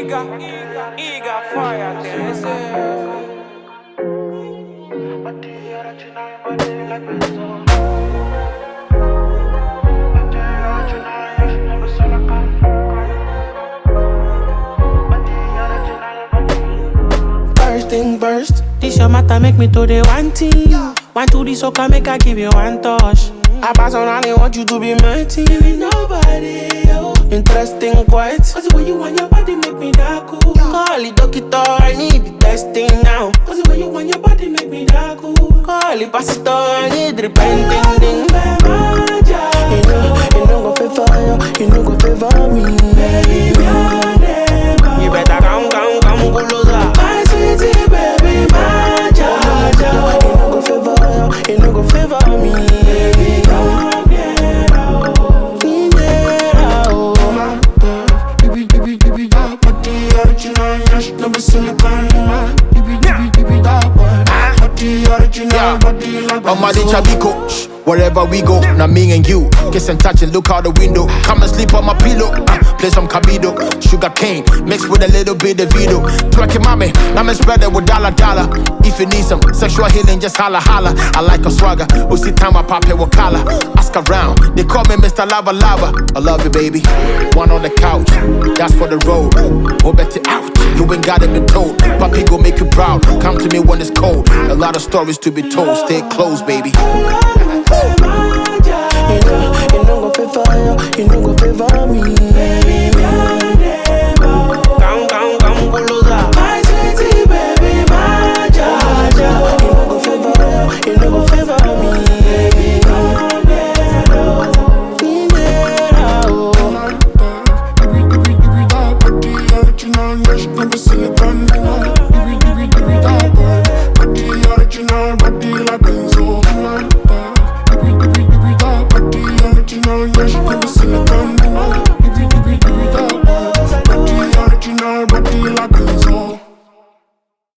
Iga fire, this First thing first, this your matter make me to the one thing. Want to this soca make I give you one touch. I pass on and I want you to be my team. Nobody, interesting quite. Cause the way you want your body make me that cool. Call it doctor, I need the testing now. Cause the way you want your body make me that cool. Call it pastor, I need the repenting. You know go favor you, you know go favor me. You better come closer. My sweetie baby, my Jaja. You know go favor you, you know go favor me. On my Chabiko, wherever we go, now me and you kiss and touch and look out the window. Come and sleep on my pillow. Play some Cabido, sugar cane mixed with a little bit of Vito. Twerking mommy, I'm spread it with dollar. If you need some sexual healing, just holla. I like a swagger. Usi time I pop it with collar. Ask around, they call me Mr. Lava. I love you, baby. One on the couch, that's for the road. Oh, bet it out. You ain't got it been told. Papi go make you proud. Come to me when it's cold. A lot of stories to be told. Stay close, baby. You know go favor you, you know go favor me.